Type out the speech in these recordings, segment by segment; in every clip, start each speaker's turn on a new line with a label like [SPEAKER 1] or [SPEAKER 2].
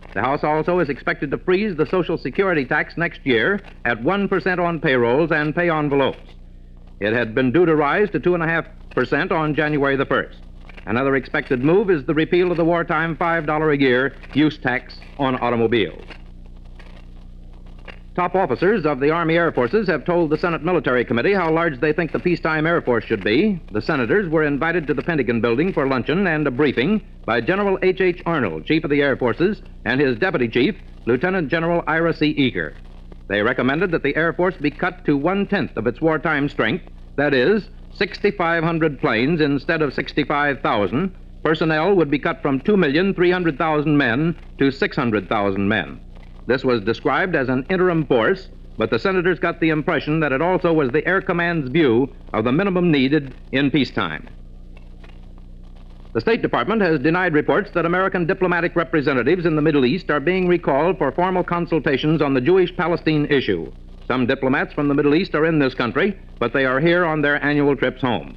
[SPEAKER 1] The House also is expected to freeze the Social Security tax next year at 1% on payrolls and pay envelopes. It had been due to rise to 2.5% on January the 1st. Another expected move is the repeal of the wartime $5 a year use tax on automobiles. Top officers of the Army Air Forces have told the Senate Military Committee how large they think the peacetime Air Force should be. The senators were invited to the Pentagon building for luncheon and a briefing by General H.H. Arnold, Chief of the Air Forces, and his Deputy Chief, Lieutenant General Ira C. Eaker. They recommended that the Air Force be cut to 1/10 of its wartime strength, that is, 6,500 planes instead of 65,000. Personnel would be cut from 2,300,000 men to 600,000 men. This was described as an interim force, but the senators got the impression that it also was the Air Command's view of the minimum needed in peacetime. The State Department has denied reports that American diplomatic representatives in the Middle East are being recalled for formal consultations on the Jewish-Palestine issue. Some diplomats from the Middle East are in this country, but they are here on their annual trips home.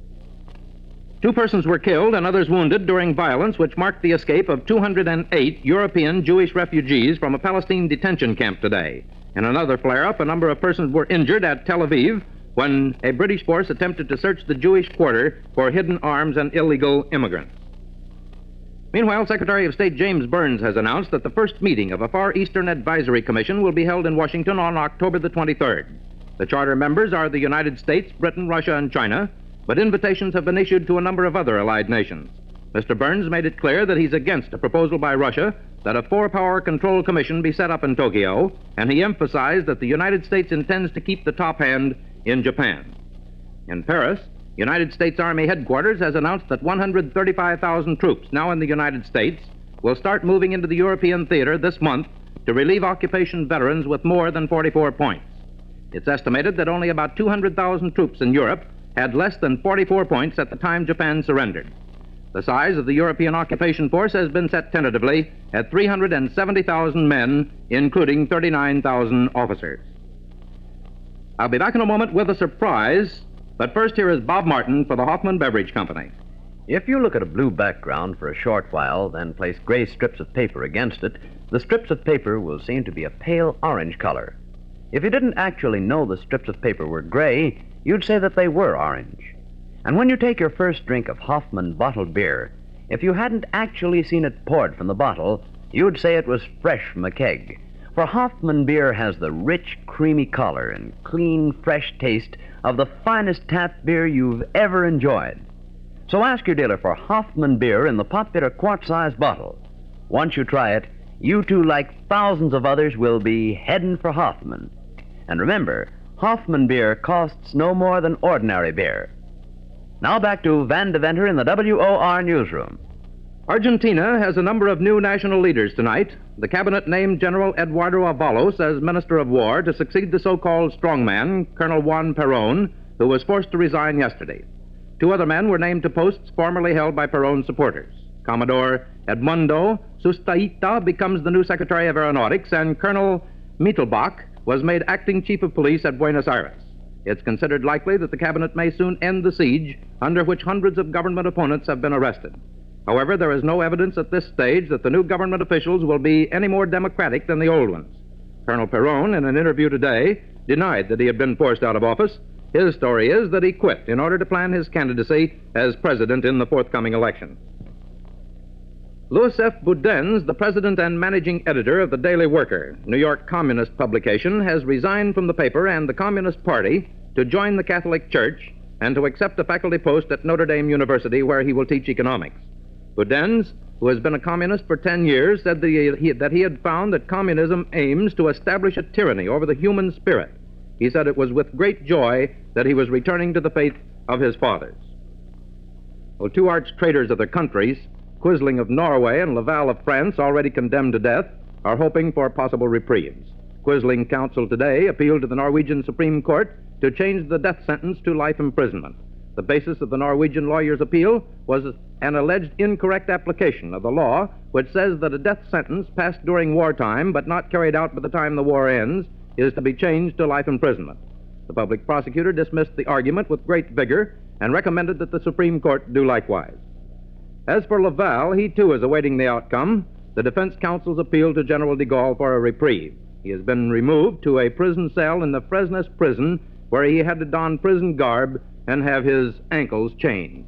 [SPEAKER 1] 2 persons were killed and others wounded during violence which marked the escape of 208 European Jewish refugees from a Palestine detention camp today. In another flare-up, a number of persons were injured at Tel Aviv when a British force attempted to search the Jewish quarter for hidden arms and illegal immigrants. Meanwhile, Secretary of State James Burns has announced that the first meeting of a Far Eastern Advisory Commission will be held in Washington on October the 23rd. The charter members are the United States, Britain, Russia, and China, but invitations have been issued to a number of other allied nations. Mr. Burns made it clear that he's against a proposal by Russia that a 4-power control commission be set up in Tokyo, and he emphasized that the United States intends to keep the top hand in Japan. In Paris, United States Army headquarters has announced that 135,000 troops now in the United States will start moving into the European theater this month to relieve occupation veterans with more than 44 points. It's estimated that only about 200,000 troops in Europe had less than 44 points at the time Japan surrendered. The size of the European occupation force has been set tentatively at 370,000 men, including 39,000 officers. I'll be back in a moment with a surprise, but first here is Bob Martin for the Hoffman Beverage Company.
[SPEAKER 2] If you look at a blue background for a short while, then place gray strips of paper against it, the strips of paper will seem to be a pale orange color. If you didn't actually know the strips of paper were gray, you'd say that they were orange. And when you take your first drink of Hoffman bottled beer, if you hadn't actually seen it poured from the bottle, you'd say it was fresh from a keg. For Hoffman beer has the rich, creamy color and clean, fresh taste of the finest tap beer you've ever enjoyed. So ask your dealer for Hoffman beer in the popular quart-sized bottle. Once you try it, you too, like thousands of others, will be heading for Hoffman. And remember, Hoffman beer costs no more than ordinary beer. Now back to Van Deventer in the WOR newsroom.
[SPEAKER 1] Argentina has a number of new national leaders tonight. The cabinet named General Eduardo Avalos as Minister of War to succeed the so-called strongman, Colonel Juan Perón, who was forced to resign yesterday. 2 other men were named to posts formerly held by Perón's supporters. Commodore Edmundo Sustaita becomes the new Secretary of Aeronautics, and Colonel Mittelbach was made acting Chief of Police at Buenos Aires. It's considered likely that the cabinet may soon end the siege under which hundreds of government opponents have been arrested. However, there is no evidence at this stage that the new government officials will be any more democratic than the old ones. Colonel Perón, in an interview today, denied that he had been forced out of office. His story is that he quit in order to plan his candidacy as president in the forthcoming election. Louis F. Boudens, the president and managing editor of the Daily Worker, New York communist publication, has resigned from the paper and the Communist Party to join the Catholic Church and to accept a faculty post at Notre Dame University, where he will teach economics. Boudens, who has been a communist for 10 years, said that he had found that communism aims to establish a tyranny over the human spirit. He said it was with great joy that he was returning to the faith of his fathers. Well, 2 arch traitors of their countries, Quisling of Norway and Laval of France, already condemned to death, are hoping for possible reprieves. Quisling counsel today appealed to the Norwegian Supreme Court to change the death sentence to life imprisonment. The basis of the Norwegian lawyer's appeal was an alleged incorrect application of the law, which says that a death sentence passed during wartime but not carried out by the time the war ends is to be changed to life imprisonment. The public prosecutor dismissed the argument with great vigor and recommended that the Supreme Court do likewise. As for Laval, he too is awaiting the outcome. the defense counsel's appeal to General de Gaulle for a reprieve. He has been removed to a prison cell in the Fresnes prison, where he had to don prison garb and have his ankles chained.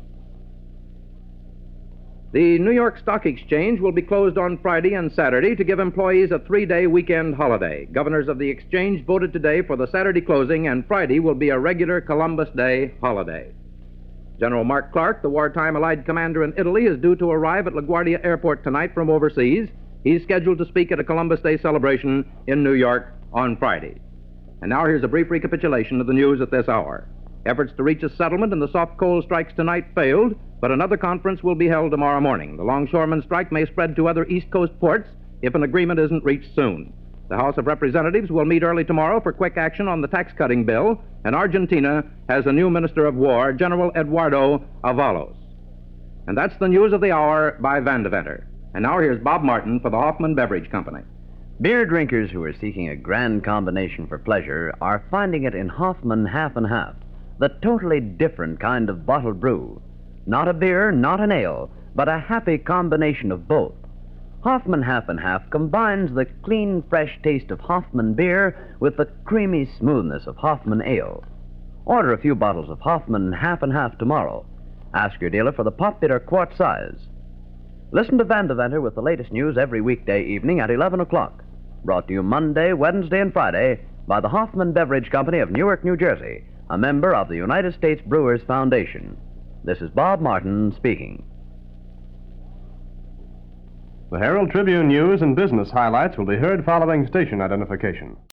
[SPEAKER 1] The New York Stock Exchange will be closed on Friday and Saturday to give employees a 3-day weekend holiday. Governors of the exchange voted today for the Saturday closing, and Friday will be a regular Columbus Day holiday. General Mark Clark, the wartime Allied commander in Italy, is due to arrive at LaGuardia Airport tonight from overseas. He's scheduled to speak at a Columbus Day celebration in New York on Friday. And now here's a brief recapitulation of the news at this hour. Efforts to reach a settlement in the soft coal strikes tonight failed, but another conference will be held tomorrow morning. The longshoremen strike may spread to other East Coast ports if an agreement isn't reached soon. The House of Representatives will meet early tomorrow for quick action on the tax-cutting bill, and Argentina has a new Minister of War, General Eduardo Avalos. And that's the news of the hour by Van Deventer. And now here's Bob Martin for the Hoffman Beverage Company.
[SPEAKER 2] Beer drinkers who are seeking a grand combination for pleasure are finding it in Hoffman Half and Half, the totally different kind of bottled brew. Not a beer, not an ale, but a happy combination of both. Hoffman Half and Half combines the clean, fresh taste of Hoffman beer with the creamy smoothness of Hoffman ale. Order a few bottles of Hoffman Half and Half tomorrow. Ask your dealer for the popular quart size. Listen to Van Deventer with the latest news every weekday evening at 11 o'clock. Brought to you Monday, Wednesday, and Friday by the Hoffman Beverage Company of Newark, New Jersey, a member of the United States Brewers Foundation. This is Bob Martin speaking.
[SPEAKER 3] The Herald Tribune news and business highlights will be heard following station identification.